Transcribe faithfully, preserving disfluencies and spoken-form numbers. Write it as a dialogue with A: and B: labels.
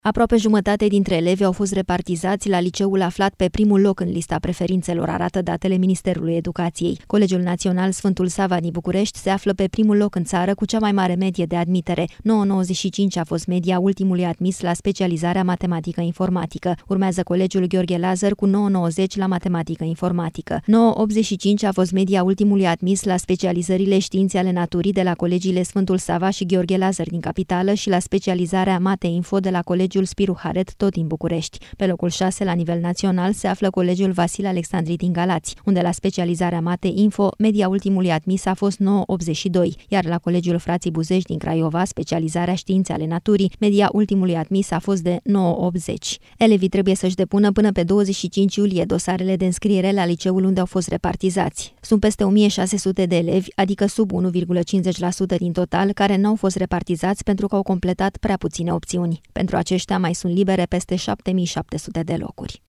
A: Aproape jumătate dintre elevi au fost repartizați la liceul aflat pe primul loc în lista preferințelor, arată datele Ministerului Educației. Colegiul Național Sfântul Sava din București se află pe primul loc în țară cu cea mai mare medie de admitere. nouă virgulă nouăzeci și cinci a fost media ultimului admis la specializarea matematică-informatică. Urmează Colegiul Gheorghe Lazar cu nouă virgulă nouăzeci la matematică-informatică. nouă virgulă optzeci și cinci a fost media ultimului admis la specializările științe ale naturii de la colegiile Sfântul Sava și Gheorghe Lazar din capitală și la specializarea Mate-Info de la Colegiul Spiru Haret, tot din București. Pe locul șase la nivel național se află Colegiul Vasile Alexandri din Galați, unde la specializarea Mate-Info media ultimului admis a fost nouă virgulă optzeci și doi, iar la Colegiul Frații Buzești din Craiova, specializarea științe ale naturii, media ultimului admis a fost de nouă virgulă optzeci. Elevii trebuie să-și depună până pe douăzeci și cinci iulie dosarele de înscriere la liceul unde au fost repartizați. Sunt peste o mie șase sute de elevi, adică sub unu virgulă cincizeci la sută din total, care n-au fost repartizați pentru că au completat prea puține opțiuni. Pentru aceștia mai sunt libere peste șapte mii șapte sute de locuri.